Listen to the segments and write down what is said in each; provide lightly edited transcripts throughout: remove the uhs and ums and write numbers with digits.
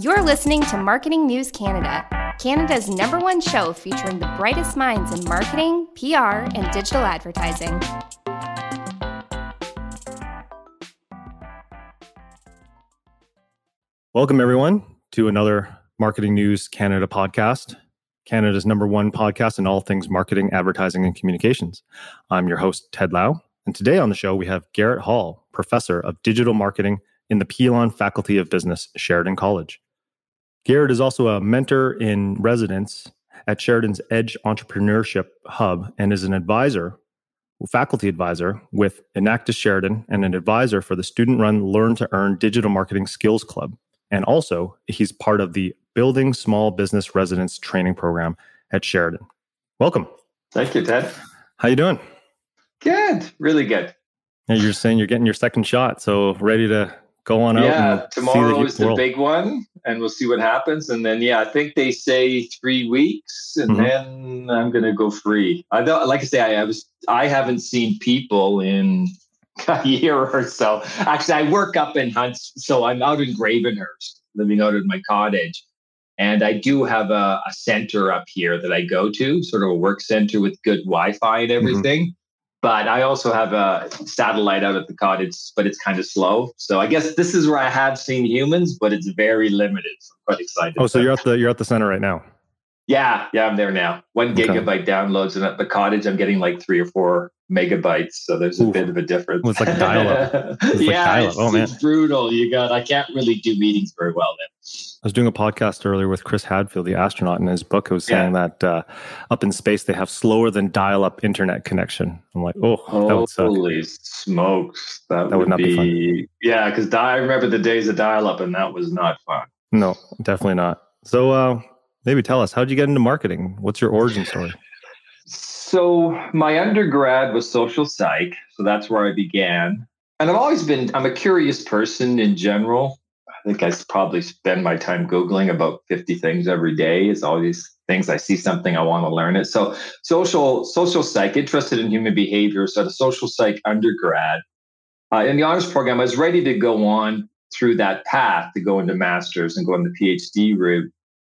You're listening to Marketing News Canada, Canada's #1 show featuring the brightest minds in marketing, PR, and digital advertising. Welcome, everyone, to another Marketing News Canada podcast, Canada's #1 podcast in all things marketing, advertising, and communications. I'm your host, Ted Lau, and today on the show, we have Garrett Hall, Professor of Digital Marketing in the Pilon Faculty of Business, Sheridan College. Garrett is also a mentor in residence at Sheridan's Edge Entrepreneurship Hub and is an advisor, faculty advisor with Enactus Sheridan and an advisor for the student-run Learn to Earn Digital Marketing Skills Club. And also, he's part of the Building Small Business Residence Training Program at Sheridan. Welcome. Thank you, Ted. How you doing? Good. Really good. Yeah, you're saying you're getting your second shot, so ready to go on out. Yeah, tomorrow is the big one, and we'll see what happens. And then, I think they say 3 weeks, and then I'm going to go free. I don't, like I say, I haven't seen people in a year or so. Actually, I work up in Hunts, so I'm out in Gravenhurst, living out in my cottage. And I do have a center up here that I go to, sort of a work center with good Wi-Fi and everything. But I also have a satellite out at the cottage, but it's kind of slow. So I guess this is where I have seen humans, but it's very limited. So I'm quite excited. Oh, so you're at the center right now? Yeah, I'm there now. 1 gigabyte downloads, and at the cottage, I'm getting like 3 or 4 megabytes. So there's a bit of a difference. Well, it's like dial-up. It's brutal. I can't really do meetings very well then. I was doing a podcast earlier with Chris Hadfield, the astronaut, in his book. He was saying that up in space, they have slower than dial-up internet connection. I'm like, that would suck. Holy smokes. That would not be fun. Yeah, because I remember the days of dial-up, and that was not fun. No, definitely not. So maybe tell us, how'd you get into marketing? What's your origin story? So my undergrad was social psych. So that's where I began. And I'm a curious person in general. I think I probably spend my time Googling about 50 things every day. It's all these things. I see something, I want to learn it. So social psych, interested in human behavior. So the social psych undergrad. In the honors program, I was ready to go on through that path to go into master's and go on the PhD route.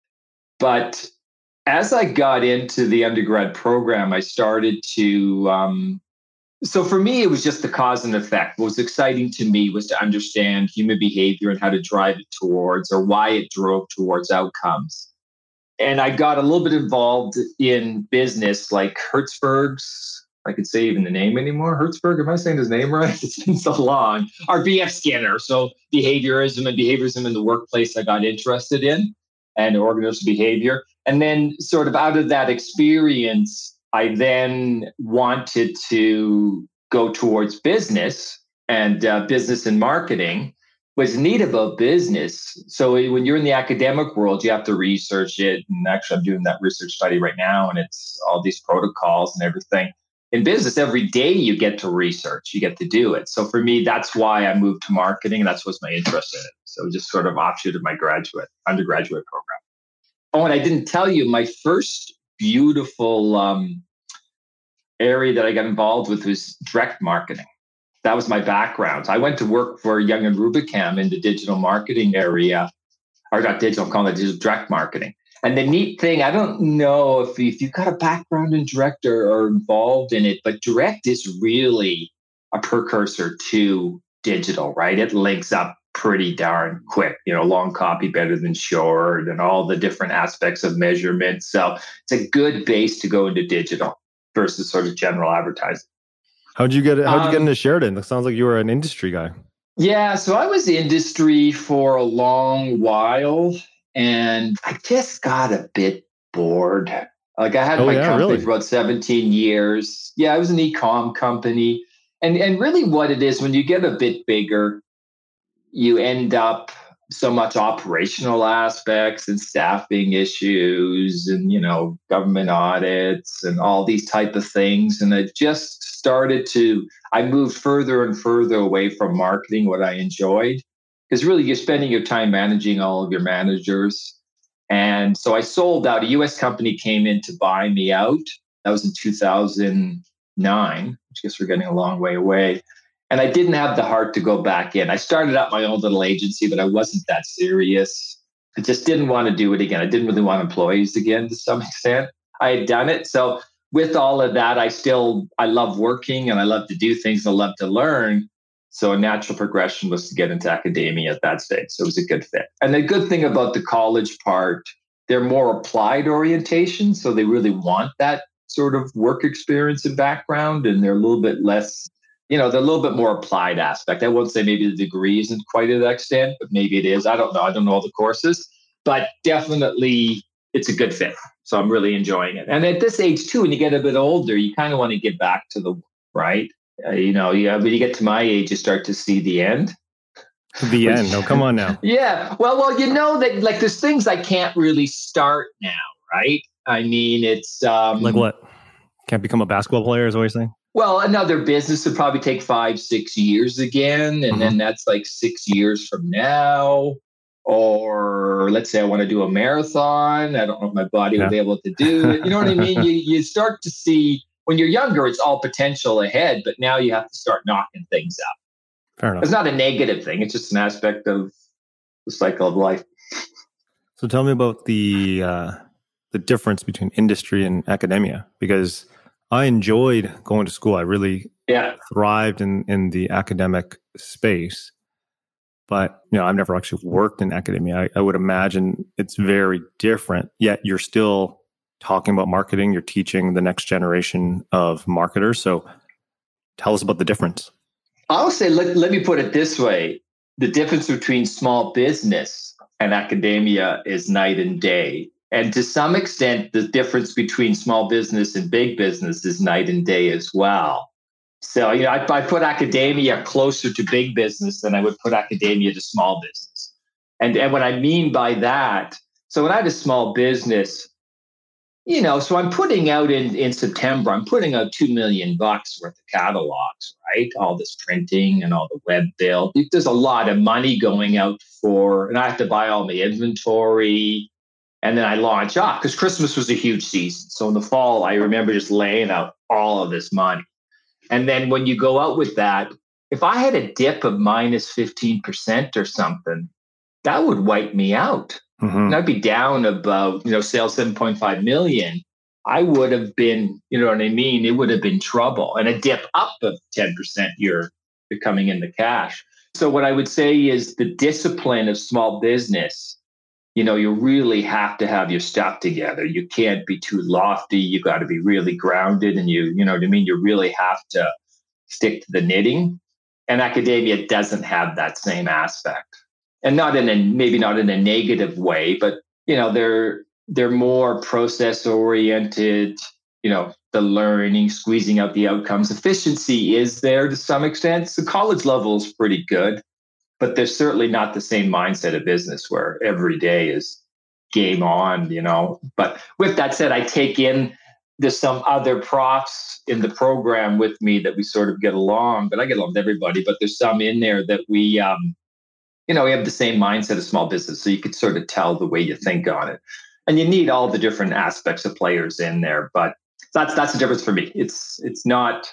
But as I got into the undergrad program, I started to, so for me, it was just the cause and effect. What was exciting to me was to understand human behavior and how to drive it towards, or why it drove towards outcomes. And I got a little bit involved in business like Hertzberg's, I could say even the name anymore. Hertzberg, am I saying his name right? It's been so long. Or B.F. Skinner. So behaviorism in the workplace I got interested in, and organizational behavior. And then sort of out of that experience, I then wanted to go towards business and business and marketing. What's neat about business, so when you're in the academic world, you have to research it. And actually, I'm doing that research study right now, and it's all these protocols and everything. In business, every day you get to research, you get to do it. So for me, that's why I moved to marketing, and that's what's my interest in it. So just sort of offshoot of my undergraduate program. Oh, and I didn't tell you, my first beautiful area that I got involved with was direct marketing. That was my background. So I went to work for Young and Rubicam in the digital marketing area, or not digital, I'm calling it digital direct marketing. And the neat thing, I don't know if you've got a background in direct or involved in it, but direct is really a precursor to digital, right? It links up pretty darn quick, long copy better than short, and all the different aspects of measurement. So it's a good base to go into digital versus sort of general advertising. How'd you get into Sheridan? It sounds like you were an industry guy. Yeah, so I was industry for a long while, and I just got a bit bored. Like I had my company for about 17 years. Yeah, I was an e-com company. And really what it is, when you get a bit bigger, you end up so much operational aspects and staffing issues and, government audits and all these type of things. And I just I moved further and further away from marketing, what I enjoyed, because really you're spending your time managing all of your managers. And so I sold out. A US company came in to buy me out. That was in 2009, which I guess we're getting a long way away. And I didn't have the heart to go back in. I started up my own little agency, but I wasn't that serious. I just didn't want to do it again. I didn't really want employees again to some extent. I had done it. So with all of that, I love working and I love to do things. I love to learn. So a natural progression was to get into academia at that stage. So it was a good fit. And the good thing about the college part, they're more applied orientation. So they really want that sort of work experience and background. And they're a little bit less, they're a little bit more applied aspect. I won't say maybe the degree isn't quite to that extent, but maybe it is. I don't know. I don't know all the courses, but definitely it's a good fit. So I'm really enjoying it. And at this age too, when you get a bit older, you kind of want to get back to the work, right? When you get to my age, you start to see the end. The end. No, come on now. Yeah. Well, that like there's things I can't really start now, right? I mean, it's like what? Can't become a basketball player is what you're saying? Well, another business would probably take 5-6 years again. And then that's like 6 years from now. Or let's say I want to do a marathon. I don't know if my body will be able to do it. You know what I mean? You start to see, when you're younger, it's all potential ahead, but now you have to start knocking things up. Fair enough. It's not a negative thing. It's just an aspect of the cycle of life. So tell me about the difference between industry and academia, because I enjoyed going to school. I really thrived in the academic space. But, I've never actually worked in academia. I would imagine it's very different, yet you're still talking about marketing. You're teaching the next generation of marketers. So tell us about the difference. I'll say, let me put it this way. The difference between small business and academia is night and day. And to some extent, the difference between small business and big business is night and day as well. So, I put academia closer to big business than I would put academia to small business. And what I mean by that, so when I had a small business, so I'm putting out in September, I'm putting out $2 million worth of catalogs, right? All this printing and all the web build. There's a lot of money going out and I have to buy all my inventory. And then I launch off because Christmas was a huge season. So in the fall, I remember just laying out all of this money. And then when you go out with that, if I had a dip of minus 15% or something, that would wipe me out. And I'd be down about, sales 7.5 million. I would have been, you know what I mean? It would have been trouble. And a dip up of 10%, you're coming in the cash. So what I would say is the discipline of small business, you really have to have your stuff together. You can't be too lofty. You got to be really grounded, and you know what I mean? You really have to stick to the knitting. And academia doesn't have that same aspect. And maybe not in a negative way, but they're more process oriented, the learning, squeezing out the outcomes. Efficiency is there to some extent. The college level is pretty good. But there's certainly not the same mindset of business where every day is game on, But with that said, there's some other profs in the program with me that we sort of get along, but I get along with everybody. But there's some in there that we have the same mindset of small business. So you could sort of tell the way you think on it. And you need all the different aspects of players in there. But that's the difference for me. It's not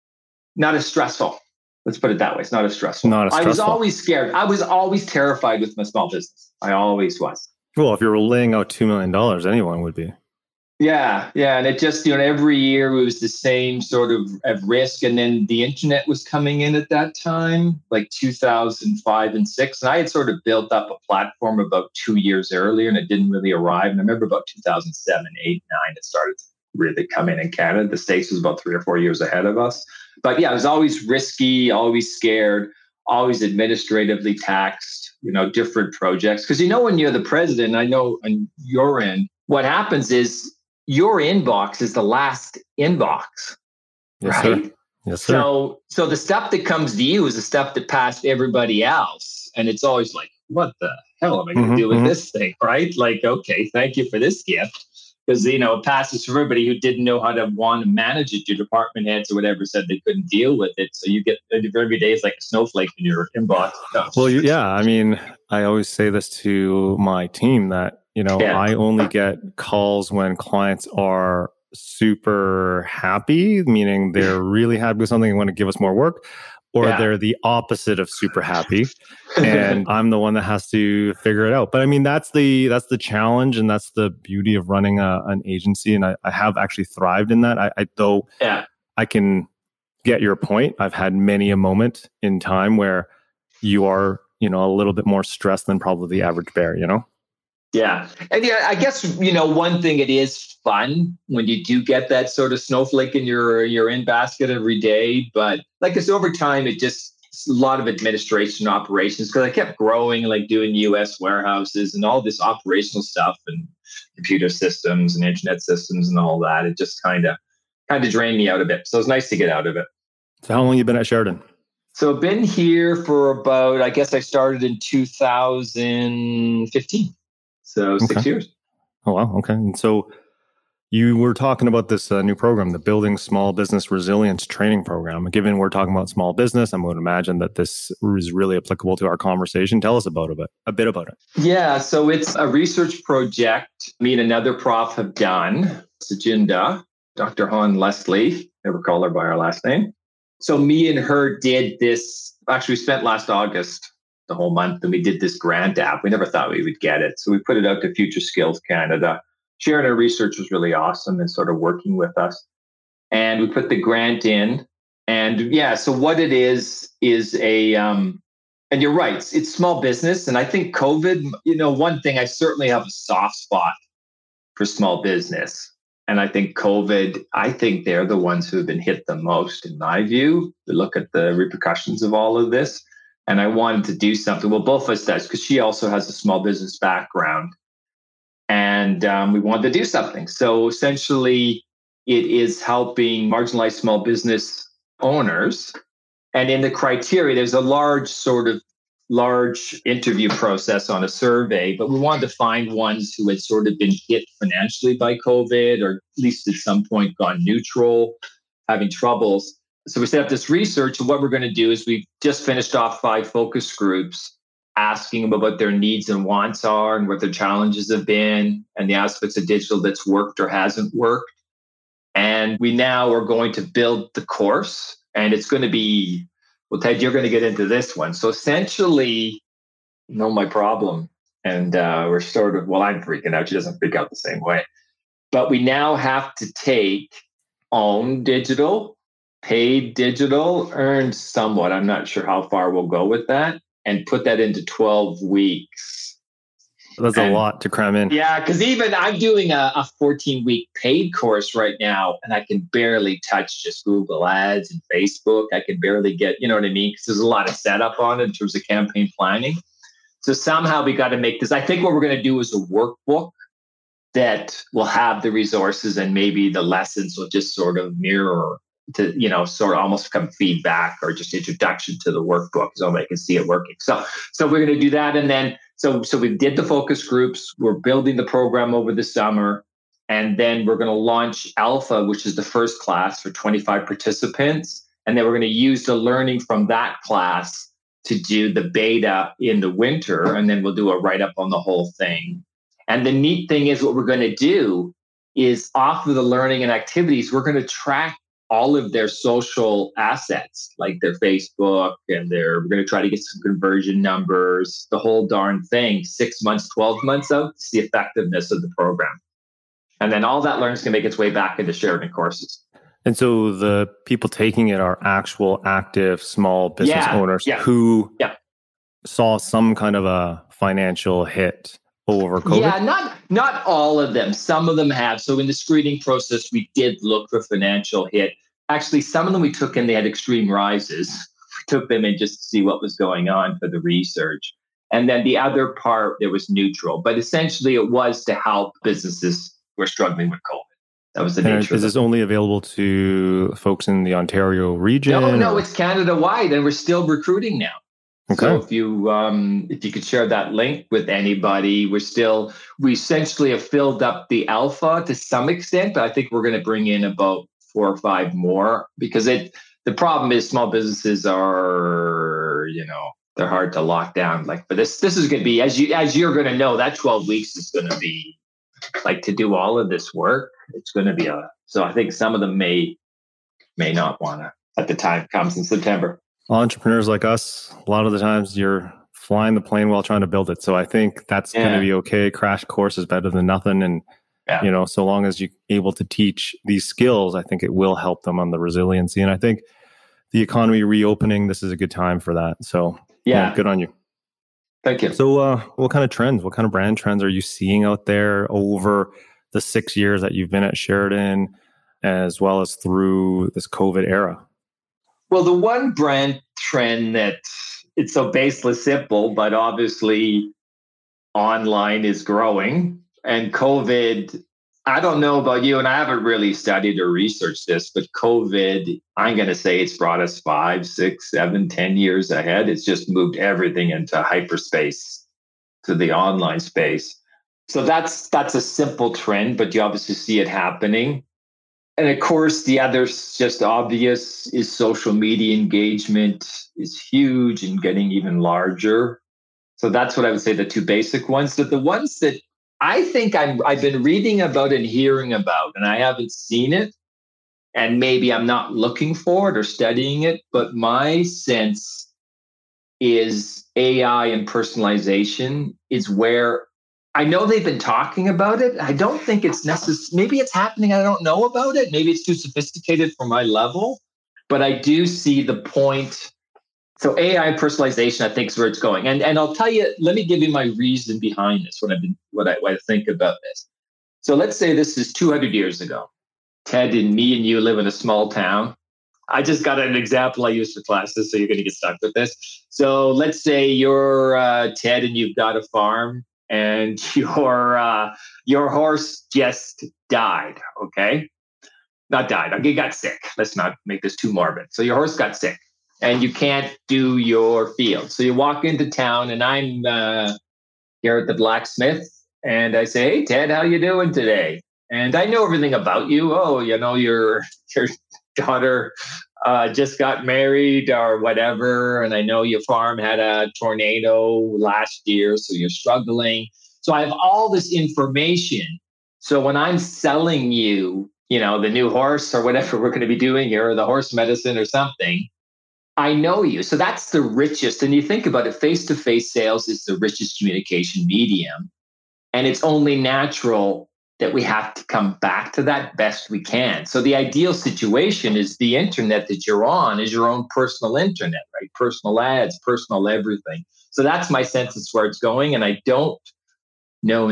as stressful. Let's put it that way. It's not as stressful. I was always scared. I was always terrified with my small business. I always was. Well, if you were laying out $2 million, anyone would be. Yeah. And it just, every year it was the same sort of risk. And then the internet was coming in at that time, like 2005 and 6. And I had sort of built up a platform about 2 years earlier, and it didn't really arrive. And I remember about 2007, 8, 9, it started to really come in Canada. The States was about 3 or 4 years ahead of us. But yeah, it was always risky, always scared, always administratively taxed, different projects. Because when you're the president, I know on your end, what happens is your inbox is the last inbox, yes, right? Sir. Yes, sir. So the stuff that comes to you is the stuff that passed everybody else. And it's always like, what the hell am I going to do with this thing, right? Like, okay, thank you for this gift. Because, it passes for everybody who didn't know how to want to manage it. Your department heads or whatever said they couldn't deal with it. So you get every day is like a snowflake in your inbox. Well, I mean, I always say this to my team that, I only get calls when clients are super happy, meaning they're really happy with something and want to give us more work. or Yeah. they're the opposite of super happy. And I'm the one that has to figure it out. But I mean, that's the challenge, and that's the beauty of running an agency. And I have actually thrived in that. Yeah. I can get your point. I've had many a moment in time where you are, a little bit more stressed than probably the average bear, Yeah. And I guess, one thing, it is fun when you do get that sort of snowflake in your in basket every day. But like, it's over time, it's a lot of administration operations, because I kept growing, like doing US warehouses and all this operational stuff and computer systems and internet systems and all that. It just kind of drained me out a bit. So it's nice to get out of it. So how long have you been at Sheridan? So I've been here for about, I guess I started in 2015. So 6 years. Oh, wow. Okay. And so you were talking about this new program, the Building Small Business Resilience Training Program. Given we're talking about small business, I'm going to imagine that this is really applicable to our conversation. Tell us a bit about it. Yeah. So it's a research project me and another prof have done, Sajinda, Dr. Han Leslie, never call her by her last name. So me and her did this. Actually, we spent last August the whole month, and we did this grant app. We never thought we would get it. So we put it out to Future Skills Canada. Sharing our research was really awesome and sort of working with us. And we put the grant in. And yeah, so what it is a, and you're right, it's small business. And I think COVID, one thing, I certainly have a soft spot for small business. And I think COVID, they're the ones who have been hit the most, in my view. To look at the repercussions of all of this. And I wanted to do something. Well, both of us does, because she also has a small business background. And we wanted to do something. So essentially, it is helping marginalized small business owners. And in the criteria, there's a large interview process on a survey, but we wanted to find ones who had sort of been hit financially by COVID, or at least at some point gone neutral, having troubles. So we set up this research, and what we're going to do is we've just finished off 5 focus groups, asking them about what their needs and wants are and what their challenges have been and the aspects of digital that's worked or hasn't worked. And we now are going to build the course, and it's going to be, well, Ted, you're going to get into this one. So essentially, know my problem. And we're sort of, well, I'm freaking out. She doesn't freak out the same way. But we now have to take owned digital, paid digital, earned somewhat. I'm not sure how far we'll go with that, and put that into 12 weeks. That's a lot to cram in. Yeah, because even I'm doing a 14-week paid course right now, and I can barely touch just Google Ads and Facebook. I can barely get, you know what I mean? Because there's a lot of setup on it in terms of campaign planning. So somehow we got to make this. I think what we're going to do is a workbook that will have the resources, and maybe the lessons will just sort of mirror to, sort of almost become feedback or just introduction to the workbook, so I can see it working. So we're going to do that. And then, so we did the focus groups. We're building the program over the summer. And then we're going to launch Alpha, which is the first class for 25 participants. And then we're going to use the learning from that class to do the beta in the winter. And then we'll do a write-up on the whole thing. And the neat thing is, what we're going to do is, off of the learning and activities, we're going to track all of their social assets, like their Facebook, and we're going to try to get some conversion numbers, the whole darn thing, 6 months, 12 months out, to see effectiveness of the program. And then all that learning is going to make its way back into Sheridan courses. And so the people taking it are actual active small business owners who saw some kind of a financial hit over COVID? Yeah, not all of them. Some of them have. So in the screening process, we did look for financial hit. Actually, some of them we took in, they had extreme rises. We took them in just to see what was going on for the research. And then the other part, there was neutral. But essentially, it was to help businesses who are struggling with COVID. That was the nature. Is this only available to folks in the Ontario region? No, it's Canada-wide, and we're still recruiting now. Okay. So if you could share that link with anybody, we essentially have filled up the Alpha to some extent, but I think we're going to bring in about 4 or 5 more, because the problem is small businesses are, they're hard to lock down. But this is going to be, as you're going to know, that 12 weeks is going to be like, to do all of this work. It's going to be so I think some of them may not want to at the time comes in September. Entrepreneurs like us, a lot of the times you're flying the plane while trying to build it. So I think that's going to be okay. Crash course is better than nothing. And, so long as you're able to teach these skills, I think it will help them on the resiliency. And I think the economy reopening, this is a good time for that. So good on you. Thank you. So what kind of brand trends are you seeing out there over the 6 years that you've been at Sheridan, as well as through this COVID era? Well, the one brand trend that it's so baseless simple, but obviously online is growing. And COVID, I don't know about you, and I haven't really studied or researched this, but COVID, I'm going to say it's brought us 5, 6, 7, 10 years ahead. It's just moved everything into hyperspace, to the online space. So that's a simple trend, but you obviously see it happening. And of course, the other just obvious is social media engagement is huge and getting even larger. So that's what I would say the two basic ones. But the ones that I think I've been reading about and hearing about, and I haven't seen it, and maybe I'm not looking for it or studying it, but my sense is AI and personalization is where I know they've been talking about it. I don't think it's necessary. Maybe it's happening. I don't know about it. Maybe it's too sophisticated for my level, but I do see the point. So AI personalization, I think, is where it's going. And I'll tell you, let me give you my reason behind this, what I think about this. So let's say this is 200 years ago. Ted and me and you live in a small town. I just got an example I use for classes, so you're going to get stuck with this. So let's say you're Ted and you've got a farm and your horse just died, okay? Not died, he got sick. Let's not make this too morbid. So your horse got sick. And you can't do your field. So you walk into town, and I'm here at the blacksmith, and I say, "Hey, Ted, how you doing today?" And I know everything about you. Oh, your daughter just got married or whatever, and I know your farm had a tornado last year, so you're struggling. So I have all this information. So when I'm selling you, the new horse or whatever we're going to be doing here, or the horse medicine or something, I know you. So that's the richest. And you think about it, face-to-face sales is the richest communication medium. And it's only natural that we have to come back to that best we can. So the ideal situation is the internet that you're on is your own personal internet, right? Personal ads, personal everything. So that's my sense it's where it's going. And I don't know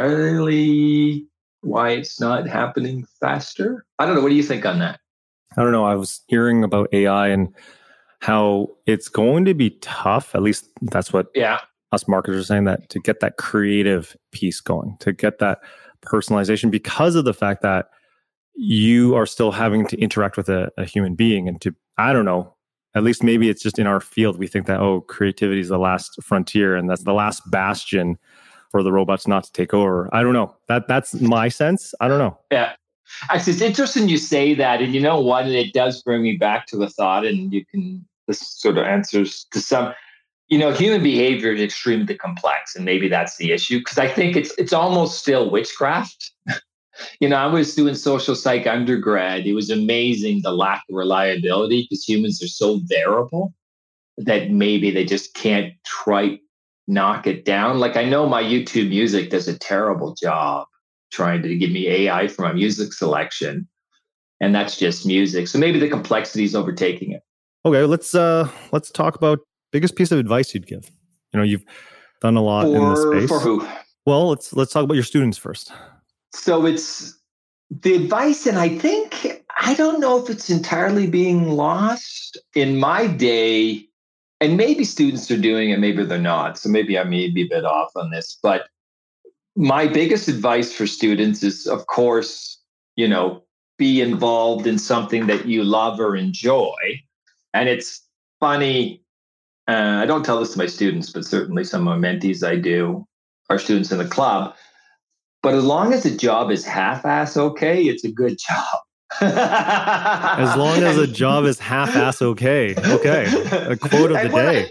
entirely why it's not happening faster. I don't know. What do you think on that? I don't know. I was hearing about AI and how it's going to be tough, at least that's what us marketers are saying, that to get that creative piece going, to get that personalization, because of the fact that you are still having to interact with a human being. And I don't know, at least maybe it's just in our field, we think that, creativity is the last frontier and that's the last bastion for the robots not to take over. I don't know. That's my sense. I don't know. Yeah. Actually, it's interesting you say that. And you know what? It does bring me back to a thought, and this sort of answers to some, human behavior is extremely complex, and maybe that's the issue. Because I think it's almost still witchcraft. I was doing social psych undergrad. It was amazing the lack of reliability, because humans are so variable that maybe they just can't knock it down. Like, I know my YouTube music does a terrible job trying to give me AI for my music selection, and that's just music. So maybe the complexity is overtaking it. Okay, let's talk about biggest piece of advice you'd give. You've done a lot in this space. For who? Well, let's talk about your students first. So it's the advice, and I don't know if it's entirely being lost. In my day, and maybe students are doing it, maybe they're not. So maybe I may be a bit off on this, but my biggest advice for students is, of course, be involved in something that you love or enjoy. And it's funny, I don't tell this to my students, but certainly some of my mentees I do, our students in the club. But as long as the job is half-ass okay, it's a good job. As long as a job is half-ass okay. Okay. A quote of the day.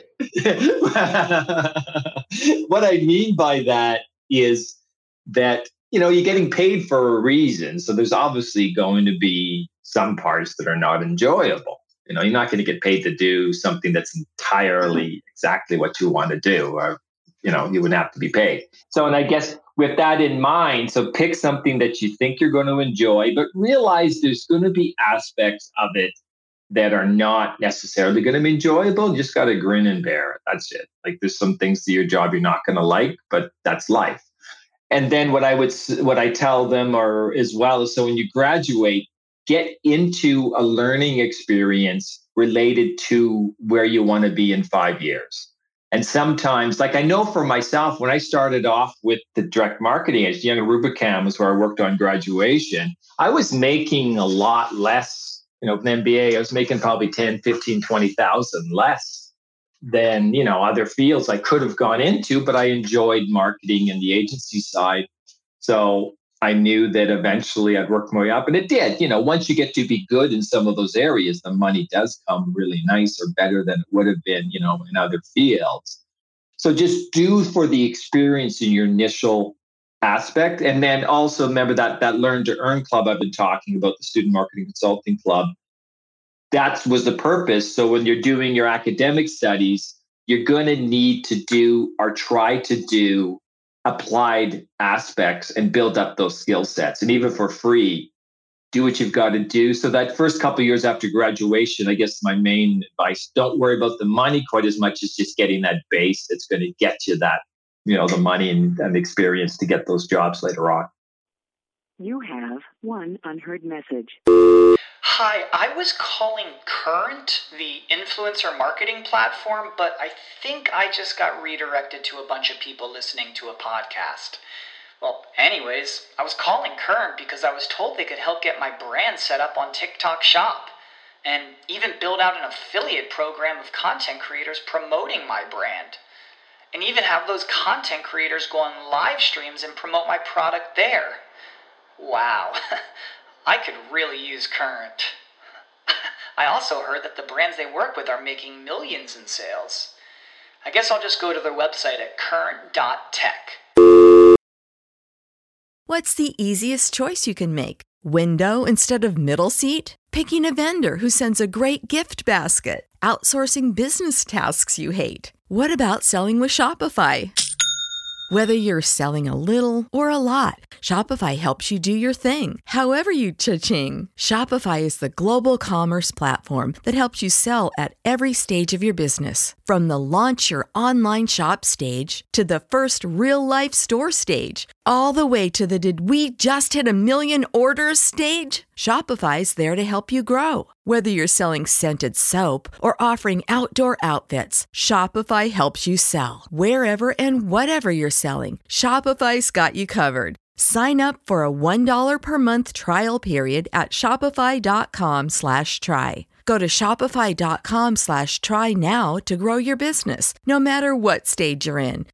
What I mean by that is that, you're getting paid for a reason. So there's obviously going to be some parts that are not enjoyable. You're not going to get paid to do something that's entirely exactly what you want to do, or, you would have to be paid. So, and I guess with that in mind, so pick something that you think you're going to enjoy, but realize there's going to be aspects of it that are not necessarily going to be enjoyable. You just got to grin and bear it. That's it. Like there's some things to your job you're not going to like, but that's life. And then what I tell them as well is, so when you graduate, get into a learning experience related to where you want to be in 5 years. And sometimes, like I know for myself, when I started off with the direct marketing at Young Rubicam was where I worked on graduation, I was making a lot less, an MBA. I was making probably 10, 15, 20,000 less than, other fields I could have gone into, but I enjoyed marketing and the agency side. So I knew that eventually I'd work my way up, and it did. Once you get to be good in some of those areas, the money does come really nice or better than it would have been, in other fields. So just do for the experience in your initial aspect. And then also remember that Learn to Earn Club I've been talking about, the Student Marketing Consulting Club. That was the purpose. So when you're doing your academic studies, you're going to need to do or try to do applied aspects and build up those skill sets. And even for free, do what you've got to do. So that first couple of years after graduation, I guess my main advice, don't worry about the money quite as much as just getting that base that's going to get you that, the money and the experience to get those jobs later on. You have one unheard message. Hi, I was calling Current, the influencer marketing platform, but I think I just got redirected to a bunch of people listening to a podcast. Well, anyways, I was calling Current because I was told they could help get my brand set up on TikTok Shop and even build out an affiliate program of content creators promoting my brand. And even have those content creators go on live streams and promote my product there. Wow, I could really use Current. I also heard that the brands they work with are making millions in sales. I guess I'll just go to their website at current.tech. What's the easiest choice you can make? Window instead of middle seat? Picking a vendor who sends a great gift basket? Outsourcing business tasks you hate? What about selling with Shopify? Whether you're selling a little or a lot, Shopify helps you do your thing, however you cha-ching. Shopify is the global commerce platform that helps you sell at every stage of your business. From the launch your online shop stage to the first real-life store stage, all the way to the did we just hit 1 million orders stage. Shopify's there to help you grow. Whether you're selling scented soap or offering outdoor outfits, Shopify helps you sell. Wherever and whatever you're selling, Shopify's got you covered. Sign up for a $1 per month trial period at shopify.com/try. Go to shopify.com/try now to grow your business, no matter what stage you're in.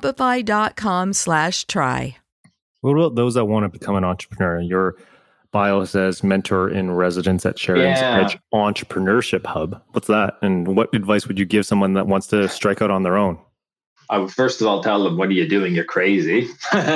Shopify.com/try. What about those that want to become an entrepreneur? Your bio says mentor in residence at Sheridan's Edge Entrepreneurship Hub. What's that? And what advice would you give someone that wants to strike out on their own? I would first of all tell them, what are you doing? You're crazy.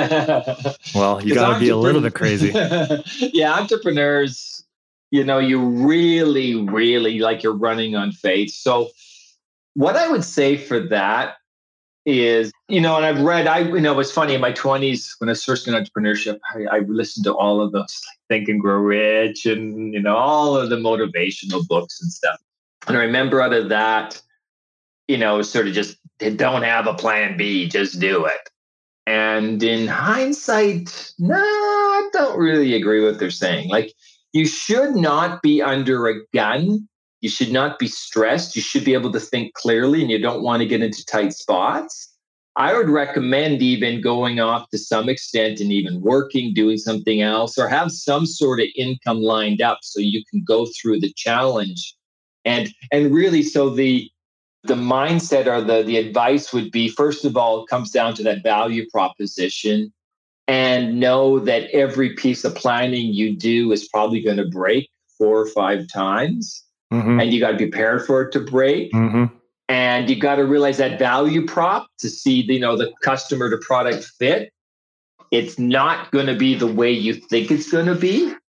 Well, you got to be a little bit crazy. Yeah, entrepreneurs, you really, really like you're running on faith. So what I would say for that is, and I've read, it's funny, in my 20s, when I was first in entrepreneurship, I listened to all of those, like Think and Grow Rich and, all of the motivational books and stuff. And I remember out of that, sort of just don't have a plan B, just do it. And in hindsight, no, I don't really agree with what they're saying. Like, you should not be under a gun. You should not be stressed. You should be able to think clearly, and you don't want to get into tight spots. I would recommend even going off to some extent and even working, doing something else, or have some sort of income lined up so you can go through the challenge. And really, so the mindset or the advice would be, first of all, it comes down to that value proposition, and know that every piece of planning you do is probably going to break 4 or 5 times. Mm-hmm. And you got to be prepared for it to break. Mm-hmm. And you got to realize that value prop to see, the customer to product fit. It's not going to be the way you think it's going to be.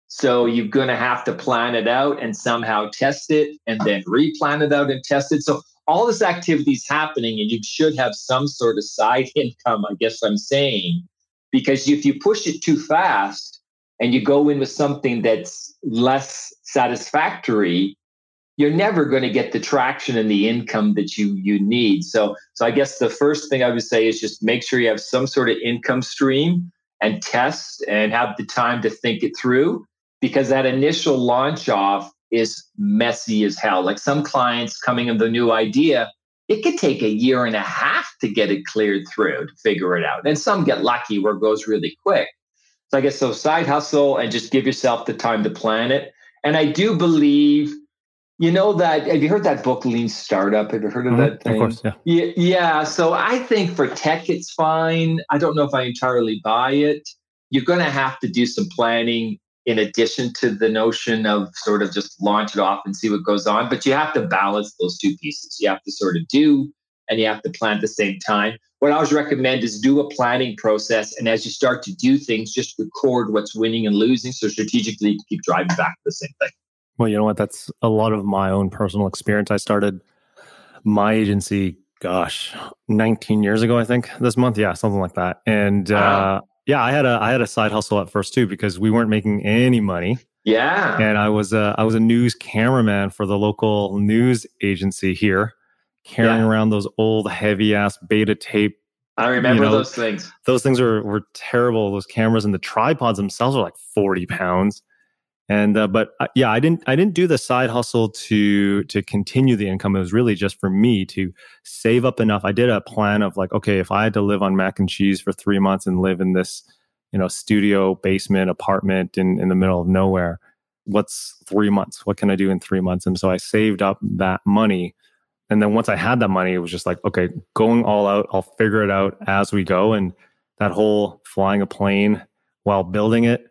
So you're going to have to plan it out and somehow test it and then replan it out and test it. So all this activity is happening and you should have some sort of side income, I guess I'm saying, because if you push it too fast and you go in with something that's less satisfactory, you're never going to get the traction and the income that you need. So I guess the first thing I would say is just make sure you have some sort of income stream and test and have the time to think it through, because that initial launch off is messy as hell. Like some clients coming in with a new idea, it could take 1.5 years to get it cleared through, to figure it out. And some get lucky where it goes really quick. So I guess so side hustle and just give yourself the time to plan it. And I do believe, have you heard that book, Lean Startup? Have you heard of that thing? Of course, yeah. Yeah. So I think for tech, it's fine. I don't know if I entirely buy it. You're going to have to do some planning in addition to the notion of sort of just launch it off and see what goes on. But you have to balance those two pieces. You have to sort of do and you have to plan at the same time. What I always recommend is do a planning process. And as you start to do things, just record what's winning and losing. So strategically, you can keep driving back to the same thing. Well, you know what? That's a lot of my own personal experience. I started my agency, 19 years ago, I think, this month. Yeah, something like that. And I had a side hustle at first too, because we weren't making any money. Yeah. And I was a news cameraman for the local news agency here, carrying around those old heavy ass beta tape. I remember those things. Those things were terrible. Those cameras and the tripods themselves are like 40 pounds. And but I didn't do the side hustle to continue the income. It was really just for me to save up enough. I did a plan of like, okay, if I had to live on mac and cheese for 3 months and live in this, studio basement apartment in the middle of nowhere, what's 3 months? What can I do in 3 months? And so I saved up that money. And then once I had that money, it was just like, okay, going all out, I'll figure it out as we go. And that whole flying a plane while building it,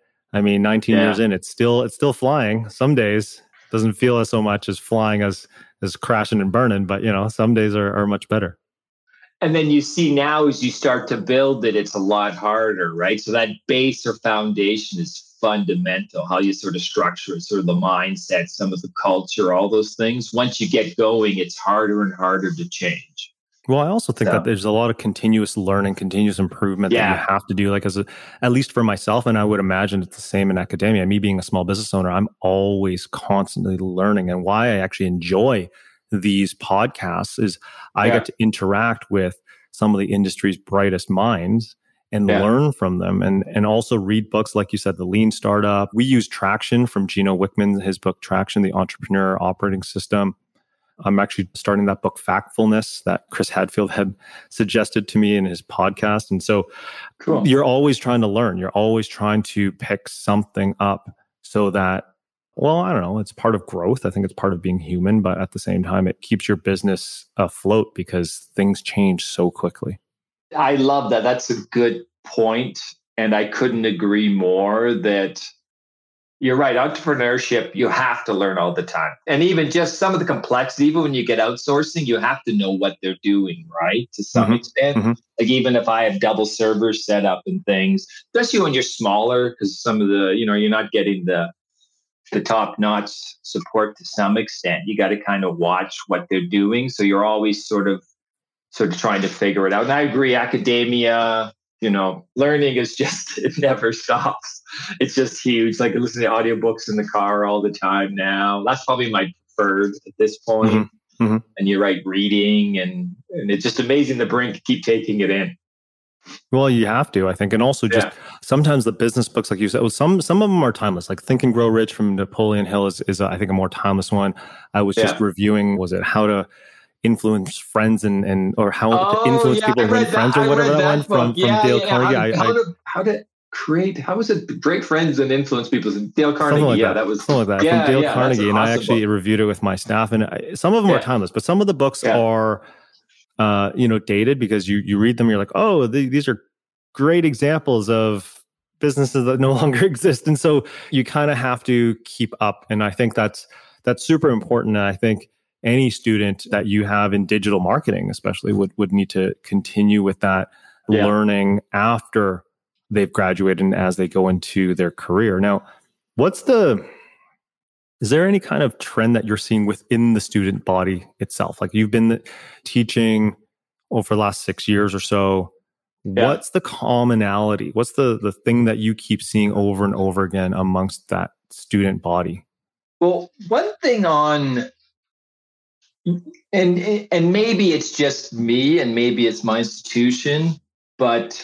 19 years in, it's still flying. Some days doesn't feel as so much as flying as crashing and burning, but some days are much better. And then you see now as you start to build it, it's a lot harder, right? So that base or foundation is fundamental, how you sort of structure it, sort of the mindset, some of the culture, all those things. Once you get going, it's harder and harder to change. Well, I also think that there's a lot of continuous learning, continuous improvement that you have to do, like at least for myself, and I would imagine it's the same in academia. Me being a small business owner, I'm always constantly learning. And why I actually enjoy these podcasts is I get to interact with some of the industry's brightest minds and learn from them, and also read books, like you said, The Lean Startup. We use Traction from Gino Wickman, his book Traction, the Entrepreneur Operating System. I'm actually starting that book, Factfulness, that Chris Hadfield had suggested to me in his podcast. And so You're always trying to learn. You're always trying to pick something up so that, I don't know, it's part of growth. I think it's part of being human, but at the same time, it keeps your business afloat because things change so quickly. I love that. That's a good point. And I couldn't agree more that you're right. Entrepreneurship, you have to learn all the time. And even just some of the complexity, even when you get outsourcing, you have to know what they're doing, right? To some extent. Like even if I have double servers set up and things, especially when you're smaller, because some of the, you're not getting the top-notch support to some extent. You got to kind of watch what they're doing. So you're always sort of trying to figure it out. And I agree, academia, learning is just, it never stops. It's just huge. Like I listen to audiobooks in the car all the time now. That's probably my preferred at this point. And you're right, reading and it's just amazing the brain can keep taking it in. Well, you have to, I think. And also just sometimes the business books, like you said, some of them are timeless. Like Think and Grow Rich from Napoleon Hill is I think a more timeless one. I was just reviewing, was it How to Influence Friends or How to Influence People and Win Friends or whatever that one from Dale Carnegie. How was it break friends and influence people? Dale Carnegie. That was something like that from Dale Carnegie. And I actually reviewed it with my staff. And some of them are timeless, but some of the books are dated because you read them, you're like, oh, these are great examples of businesses that no longer exist. And so you kind of have to keep up. And I think that's super important. And I think any student that you have in digital marketing, especially would need to continue with that learning after they've graduated and as they go into their career. Now, Is there any kind of trend that you're seeing within the student body itself? Like you've been teaching over the last 6 years or so. Yeah. What's the commonality? What's the thing that you keep seeing over and over again amongst that student body? Well, one thing and maybe it's just me and maybe it's my institution, but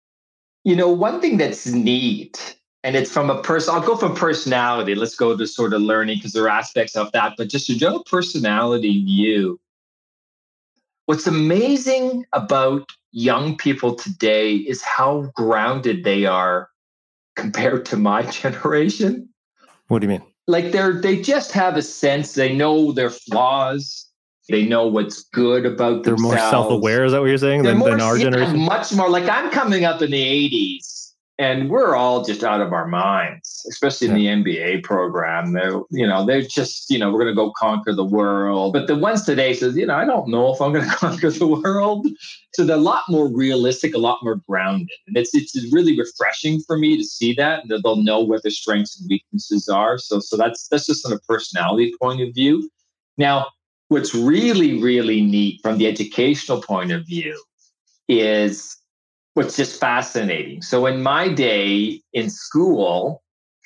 one thing that's neat, and it's from a person, I'll go from personality. Let's go to sort of learning because there are aspects of that, but just a general personality view. What's amazing about young people today is how grounded they are compared to my generation. What do you mean? Like they just have a sense, they know their flaws. They know what's good about themselves. They're more self-aware, is that what you're saying, than our generation? Much more. Like I'm coming up in the 80s. And we're all just out of our minds, especially in the MBA program. They're just, we're going to go conquer the world. But the ones today says, I don't know if I'm going to conquer the world. So they're a lot more realistic, a lot more grounded. And it's really refreshing for me to see that they'll know what their strengths and weaknesses are. So that's just on a personality point of view. Now, what's really, really neat from the educational point of view is what's just fascinating. So in my day in school,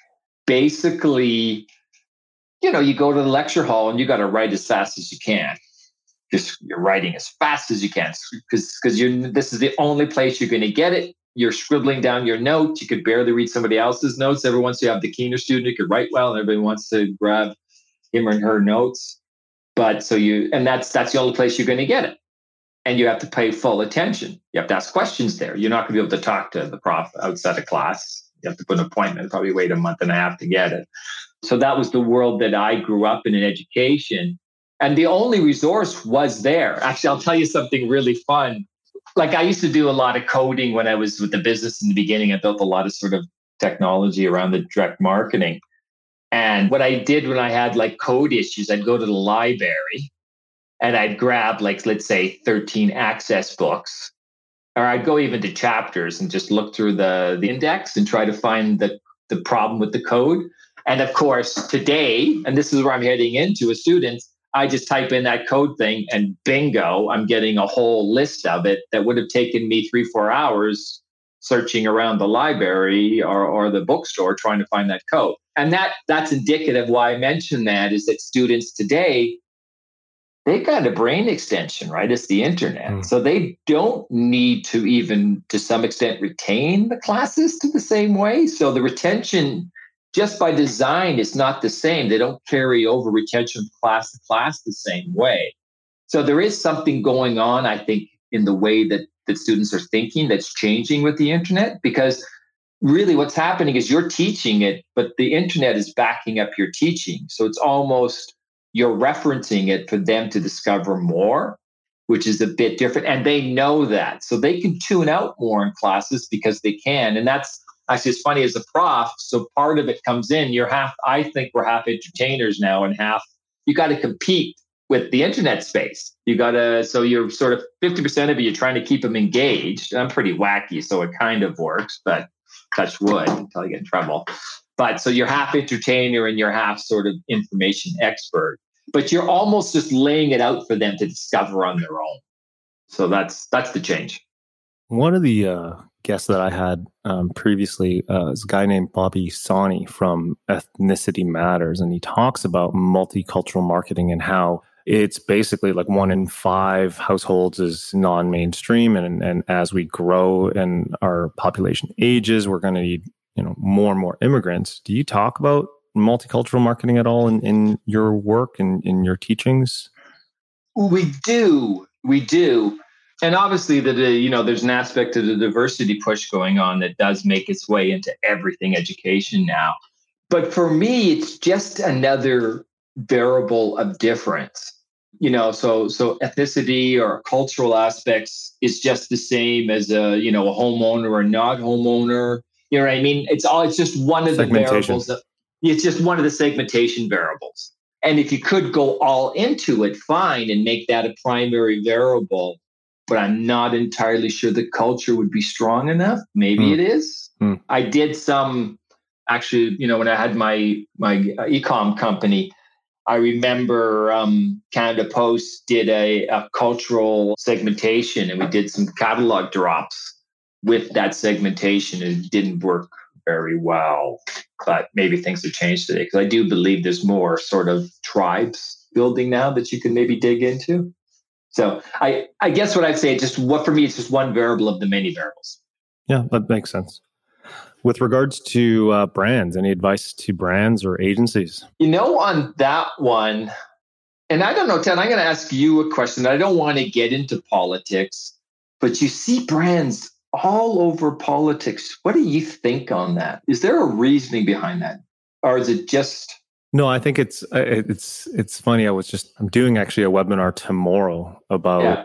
basically, you go to the lecture hall and you got to write as fast as you can. You're writing as fast as you can because this is the only place you're going to get it. You're scribbling down your notes. You could barely read somebody else's notes. Every once you have the keener student who could write well, and everybody wants to grab him or her notes. But that's the only place you're going to get it. And you have to pay full attention. You have to ask questions there. You're not going to be able to talk to the prof outside of class. You have to put an appointment, probably wait a month and a half to get it. So that was the world that I grew up in education. And the only resource was there. Actually, I'll tell you something really fun. Like I used to do a lot of coding when I was with the business in the beginning. I built a lot of sort of technology around the direct marketing. And what I did when I had like code issues, I'd go to the library and I'd grab like, let's say 13 access books, or I'd go even to chapters and just look through the index and try to find the problem with the code. And of course, today, and this is where I'm heading into as students, I just type in that code thing and bingo, I'm getting a whole list of it that would have taken me 3-4 hours searching around the library or the bookstore trying to find that code. And that's indicative why I mentioned that is that students today, they got a brain extension, right? It's the internet. So they don't need to even, to some extent, retain the classes to the same way. So the retention, just by design, is not the same. They don't carry over retention from class to class the same way. So there is something going on, I think, in the way that students are thinking that's changing with the internet, because really what's happening is you're teaching it, but the internet is backing up your teaching. So it's almost you're referencing it for them to discover more, which is a bit different. And they know that. So they can tune out more in classes because they can. And that's actually, it's funny as a prof. So part of it comes in, I think we're half entertainers now and half, you got to compete with the internet space. So you're sort of 50% of it, you're trying to keep them engaged. I'm pretty wacky, so it kind of works, but touch wood until I get in trouble. But so you're half entertainer and you're half sort of information expert, but you're almost just laying it out for them to discover on their own. So that's the change. One of the guests that I had previously is a guy named Bobby Sani from Ethnicity Matters, and he talks about multicultural marketing and how it's basically like 1 in 5 households is non-mainstream, and as we grow and our population ages, we're going to need more and more immigrants. Do you talk about multicultural marketing at all in your work and in your teachings? We do. And obviously there's an aspect of the diversity push going on that does make its way into everything education now. But for me, it's just another variable of difference. So ethnicity or cultural aspects is just the same as a homeowner or not homeowner. You know what I mean? It's just one of the variables. It's just one of the segmentation variables. And if you could go all into it, fine, and make that a primary variable, but I'm not entirely sure the culture would be strong enough. Maybe it is. I did some Actually, when I had my e-com company, I remember Canada Post did a cultural segmentation, and we did some catalog drops with that segmentation. It didn't work very well, but maybe things have changed today, because I do believe there's more sort of tribes building now that you can maybe dig into. So I guess what I'd say, for me, it's just one variable of the many variables. Yeah, that makes sense. With regards to brands, any advice to brands or agencies? On that one, and I don't know, Ted, I'm going to ask you a question. I don't want to get into politics, but you see brands all over politics. What do you think on that? Is there a reasoning behind that? Or is it just... No, I think it's funny. I'm doing actually a webinar tomorrow about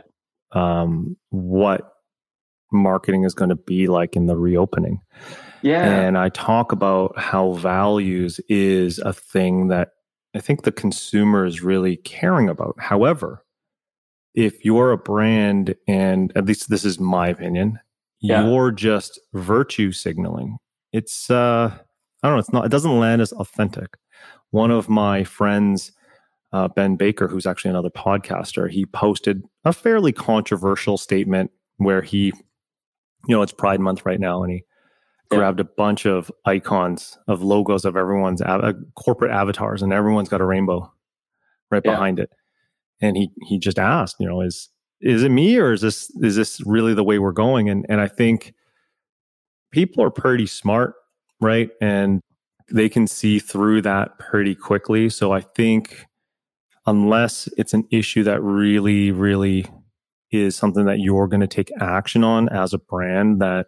what marketing is going to be like in the reopening. Yeah. And I talk about how values is a thing that I think the consumer is really caring about. However, if you're a brand, and at least this is my opinion, you're just virtue signaling. It's I don't know, it doesn't land as authentic. One of my friends, Ben Baker, who's actually another podcaster, he posted a fairly controversial statement where he, it's Pride Month right now, and he grabbed a bunch of icons of logos of everyone's corporate avatars, and everyone's got a rainbow right behind it. And he just asked, is it me, or is this really the way we're going? And I think people are pretty smart, right? And they can see through that pretty quickly. So I think unless it's an issue that really, really is something that you're going to take action on as a brand, that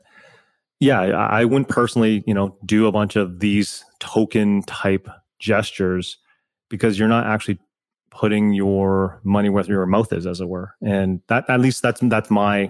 I wouldn't personally, do a bunch of these token type gestures, because you're not actually putting your money where your mouth is, as it were. And that, at least that's my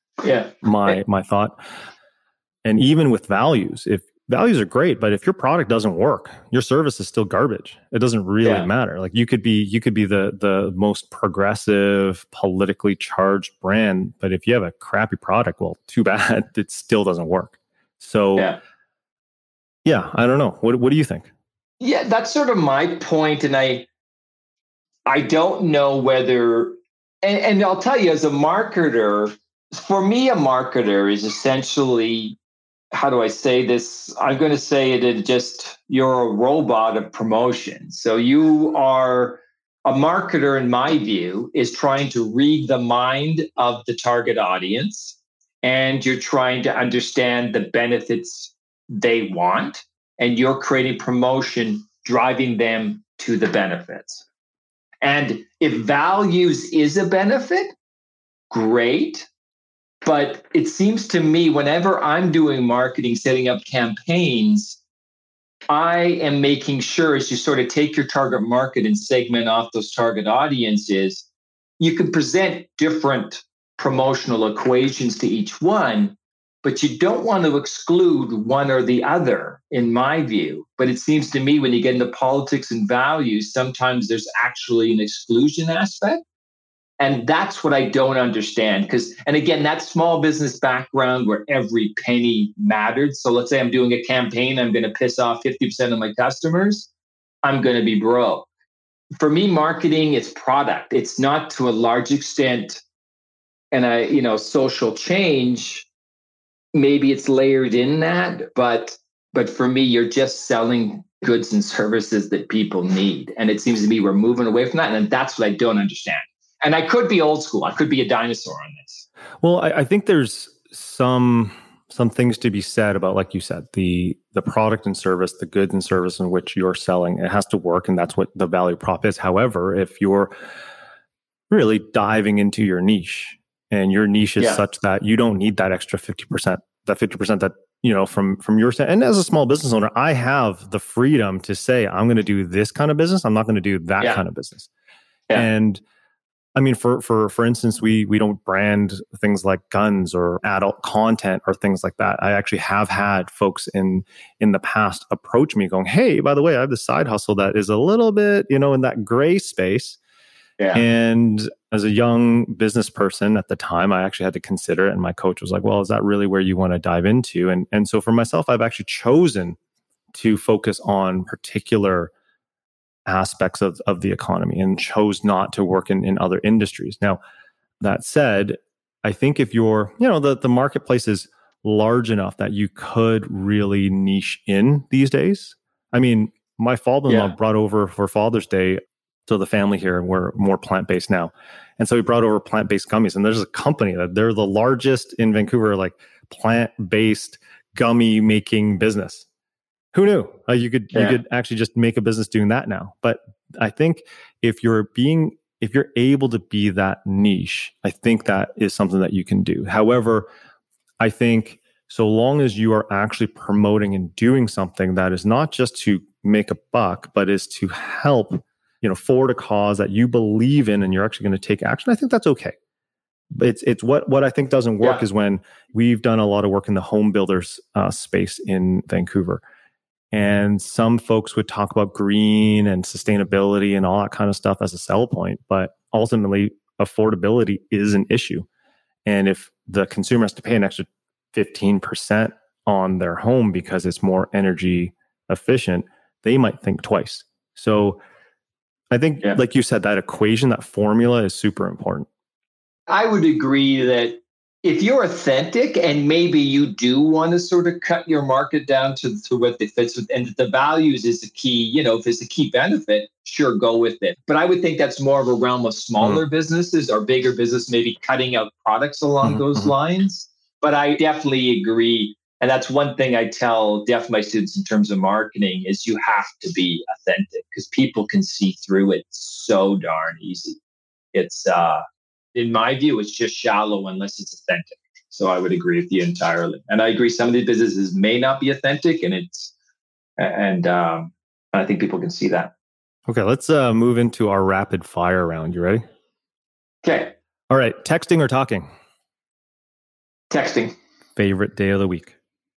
my thought. And even with values, if values are great, but if your product doesn't work, your service is still garbage. It doesn't really matter. Like you could be the most progressive, politically charged brand, but if you have a crappy product, well, too bad. It still doesn't work. So I don't know. What do you think? Yeah, that's sort of my point. And I don't know whether, and I'll tell you, as a marketer, for me, a marketer is essentially, how do I say this? I'm going to say it just, you're a robot of promotion. So you are a marketer, in my view, is trying to read the mind of the target audience, and you're trying to understand the benefits they want, and you're creating promotion, driving them to the benefits. And if values is a benefit, great. But it seems to me, whenever I'm doing marketing, setting up campaigns, I am making sure, as you sort of take your target market and segment off those target audiences, you can present different promotional equations to each one, but you don't want to exclude one or the other, in my view. But it seems to me when you get into politics and values, sometimes there's actually an exclusion aspect. And that's what I don't understand. And again, that small business background where every penny mattered. So let's say I'm doing a campaign, I'm going to piss off 50% of my customers, I'm going to be broke. For me, marketing is product. It's not, to a large extent, and social change, maybe it's layered in that, but for me, you're just selling goods and services that people need. And it seems to me we're moving away from that. And that's what I don't understand. And I could be old school. I could be a dinosaur on this. Well, I think there's some things to be said about, like you said, the product and service, the goods and service in which you're selling. It has to work, and that's what the value prop is. However, if you're really diving into your niche, and your niche is such that you don't need that extra 50%, that 50% that, from your side. And as a small business owner, I have the freedom to say, I'm going to do this kind of business. I'm not going to do that kind of business. Yeah. And I mean, for instance, we don't brand things like guns or adult content or things like that. I actually have had folks in the past approach me going, hey, by the way, I have this side hustle that is a little bit, in that gray space. Yeah. And as a young business person at the time, I actually had to consider it. And my coach was like, well, is that really where you want to dive into? And so for myself, I've actually chosen to focus on particular aspects of the economy and chose not to work in other industries. Now, that said, I think if you're, the marketplace is large enough that you could really niche in these days. I mean, my father-in-law brought over for Father's Day, so the family here, we're more plant-based now. And so he brought over plant-based gummies. And there's a company that they're the largest in Vancouver, like plant-based gummy making business. Who knew? You could actually just make a business doing that now. But I think if you're able to be that niche, I think that is something that you can do. However, I think so long as you are actually promoting and doing something that is not just to make a buck, but is to help, forward a cause that you believe in and you're actually going to take action, I think that's okay. But it's what I think doesn't work is when we've done a lot of work in the home builders space in Vancouver. And some folks would talk about green and sustainability and all that kind of stuff as a sell point. But ultimately, affordability is an issue. And if the consumer has to pay an extra 15% on their home because it's more energy efficient, they might think twice. So I think, like you said, that equation, that formula is super important. I would agree that if you're authentic and maybe you do want to sort of cut your market down to what it fits with, and the values is the key, if it's a key benefit, sure, go with it. But I would think that's more of a realm of smaller businesses or bigger business, maybe cutting out products along those lines. But I definitely agree. And that's one thing I tell my students in terms of marketing is you have to be authentic because people can see through it so darn easy. It's, in my view, it's just shallow unless it's authentic. So I would agree with you entirely. And I agree some of these businesses may not be authentic and I think people can see that. Okay, let's move into our rapid fire round. You ready? Okay. All right, texting or talking? Texting. Favorite day of the week?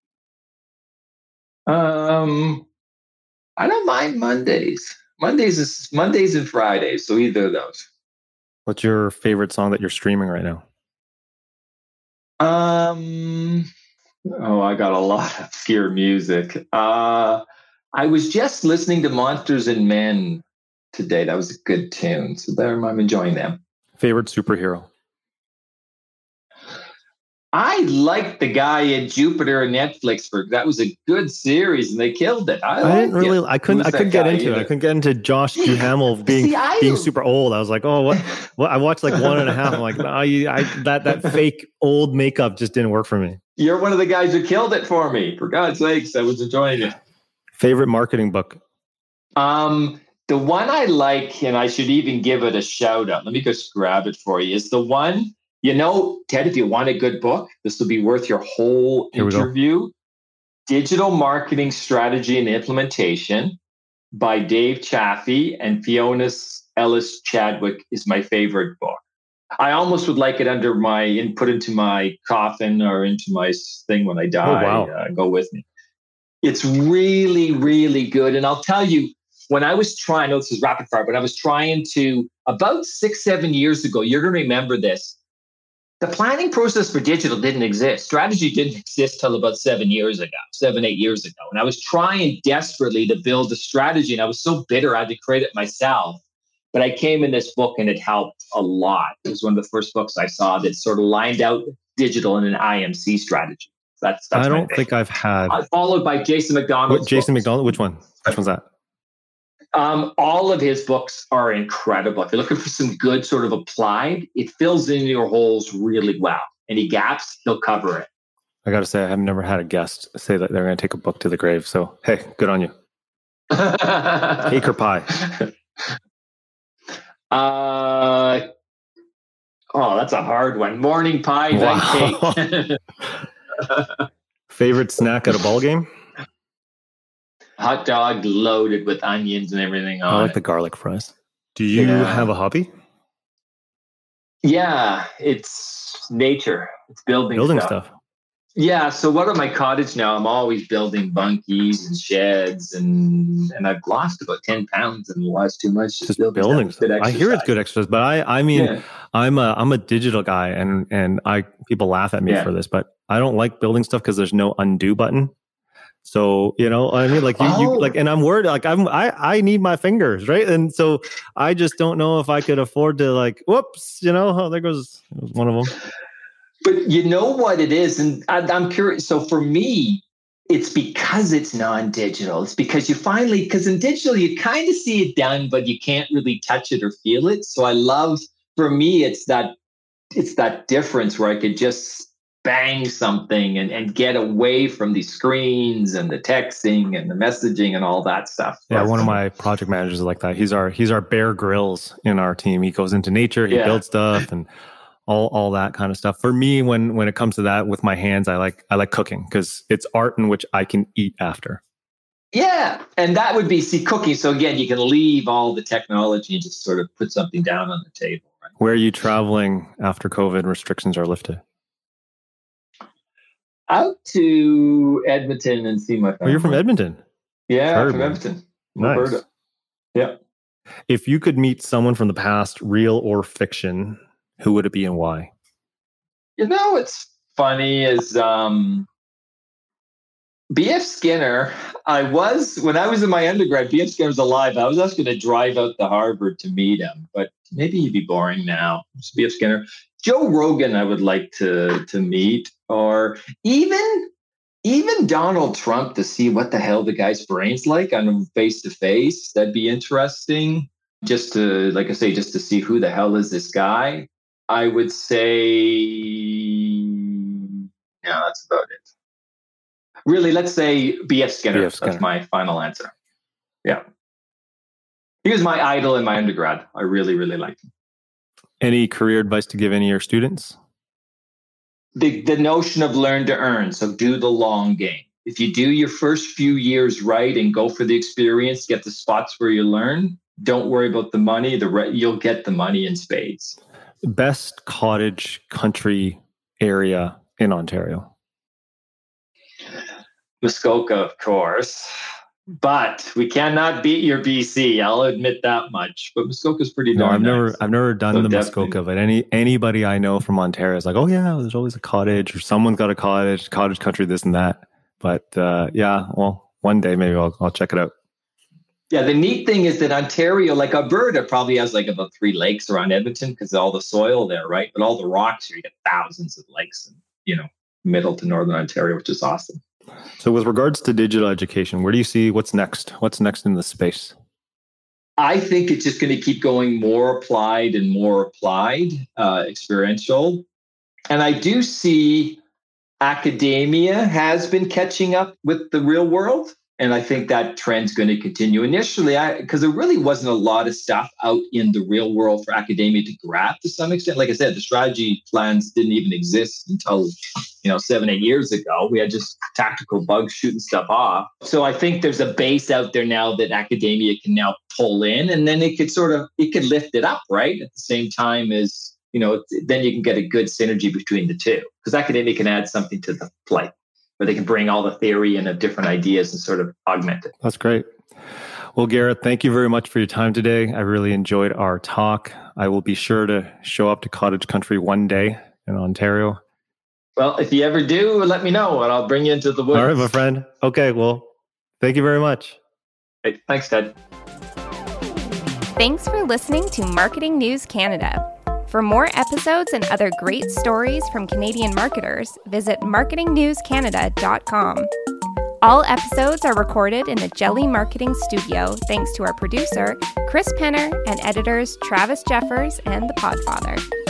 I don't mind Mondays. Mondays and Fridays, so either of those. What's your favorite song that you're streaming right now? I got a lot of obscure music. I was just listening to Monsters and Men today. That was a good tune. So there I'm enjoying them. Favorite superhero? I liked the guy in Jupiter and Netflix that was a good series and they killed it. I couldn't get into it. I couldn't get into Josh Duhamel being super old. I was like, what? I watched like 1.5. I'm like, that fake old makeup just didn't work for me. You're one of the guys who killed it for me. For God's sakes, I was enjoying it. Favorite marketing book? The one I like, and I should even give it a shout out. Let me just grab it for you. Is the one. Ted, if you want a good book, this will be worth your whole interview. Digital Marketing Strategy and Implementation by Dave Chaffee and Fiona Ellis Chadwick is my favorite book. I almost would like it put into my coffin or into my thing when I die. Oh, wow. Go with me. It's really, really good. And I'll tell you, when I was trying, I know this is rapid fire, but I was trying to, about 6-7 years ago, you're going to remember this. The planning process for digital didn't exist. Strategy didn't exist till about 7-8 years ago. And I was trying desperately to build a strategy. And I was so bitter, I had to create it myself. But I came in this book and it helped a lot. It was one of the first books I saw that sort of lined out digital in an IMC strategy. That's I don't think I've had. Followed by Jason McDonald's Jason McDonald? Which one? Which one's that? All of his books are incredible. If you're looking for some good sort of applied, it fills in your holes really well. Any gaps, he'll cover it. I got to say, I've never had a guest say that they're going to take a book to the grave. So, hey, good on you. Cake or pie? That's a hard one. Morning pie, then cake. Favorite snack at a ball game? Hot dog loaded with onions and everything on it. I like the garlic fries. Do you have a hobby? Yeah, it's nature. It's building stuff. Yeah, so what at my cottage now, I'm always building bunkies and sheds, and I've lost about 10 pounds in the last 2 months. Just building stuff. I hear it's good exercise, but I'm a digital guy, and people laugh at me for this, but I don't like building stuff because there's no undo button. So, you know, I mean, like you like, and I'm worried, like I need my fingers, right? And so I just don't know if I could afford to, like, whoops, you know, oh, there goes one of them. But you know what it is, and I'm curious. So for me, it's because it's non-digital. It's because because in digital, you kind of see it done, but you can't really touch it or feel it. So for me, it's that difference where I could just bang something and get away from the screens and the texting and the messaging and all that stuff. Yeah, one of my project managers is like that. He's our Bear Grylls in our team. He goes into nature, he builds stuff and all that kind of stuff. For me, when it comes to that with my hands, I like cooking because it's art in which I can eat after. Yeah, and that would be cooking. So again, you can leave all the technology and just sort of put something down on the table. Right? Where are you traveling after COVID restrictions are lifted? Out to Edmonton and see my family. Oh, you're from Edmonton? Yeah, from Edmonton. Nice. Alberta. Yeah. If you could meet someone from the past, real or fiction, who would it be and why? You know, it's funny is B.F. Skinner. When I was in my undergrad, B.F. Skinner was alive. I was actually going to drive out to Harvard to meet him, but maybe he'd be boring now. B.F. Skinner. Joe Rogan, I would like to meet, or even Donald Trump to see what the hell the guy's brain's like on him face to face. That'd be interesting. Just to, like I say, just to see who the hell is this guy. I would say, yeah, that's about it. Really, let's say B.F. Skinner. That's my final answer. Yeah. He was my idol in my undergrad. I really, really liked him. Any career advice to give any of your students? The notion of learn to earn. So do the long game. If you do your first few years right and go for the experience, get the spots where you learn, don't worry about the money. You'll get the money in spades. Best cottage country area in Ontario? Muskoka, of course. But we cannot beat your BC. I'll admit that much. But Muskoka's pretty darn nice. I've never done the Muskoka, but anybody I know from Ontario is like, oh yeah, there's always a cottage or someone's got a cottage country, this and that. But yeah, well, one day maybe I'll check it out. Yeah, the neat thing is that Ontario, like Alberta, probably has like about 3 lakes around Edmonton because of all the soil there, right? But all the rocks here, you get thousands of lakes in, middle to northern Ontario, which is awesome. So with regards to digital education, where do you see what's next? What's next in the space? I think it's just going to keep going more applied, experiential. And I do see academia has been catching up with the real world. And I think that trend's going to continue. Initially, because there really wasn't a lot of stuff out in the real world for academia to grab to some extent. Like I said, the strategy plans didn't even exist until 7-8 years ago. We had just tactical bugs shooting stuff off. So I think there's a base out there now that academia can now pull in, and then it could lift it up, right? At the same time as, then you can get a good synergy between the two, because academia can add something to the play, where they can bring all the theory and different ideas and sort of augment it. That's great. Well, Garrett, thank you very much for your time today. I really enjoyed our talk. I will be sure to show up to Cottage Country one day in Ontario. Well, if you ever do, let me know and I'll bring you into the woods. All right, my friend. Okay, well, thank you very much. Hey, thanks, Ted. Thanks for listening to Marketing News Canada. For more episodes and other great stories from Canadian marketers, visit marketingnewscanada.com. All episodes are recorded in the Jelly Marketing Studio thanks to our producer, Chris Penner, and editors Travis Jeffers and The Podfather.